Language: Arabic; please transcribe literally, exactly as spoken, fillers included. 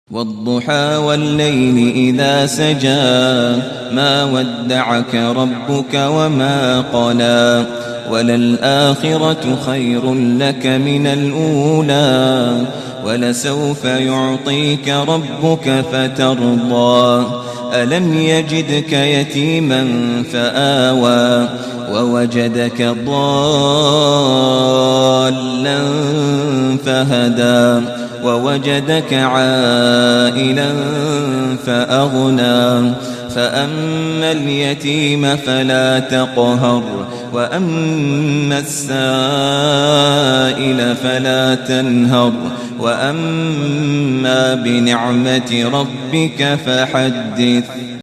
والضحى والليل إذا سجى ما ودعك ربك وما قلى وللآخرة خير لك من الأولى ولسوف يعطيك ربك فترضى ألم يجدك يتيما فآوى ووجدك ضالا فهدى ووجدك عائلا فأغنى فأما اليتيم فلا تقهر وأما السائل فلا تنهر وأما بنعمة ربك فحدث.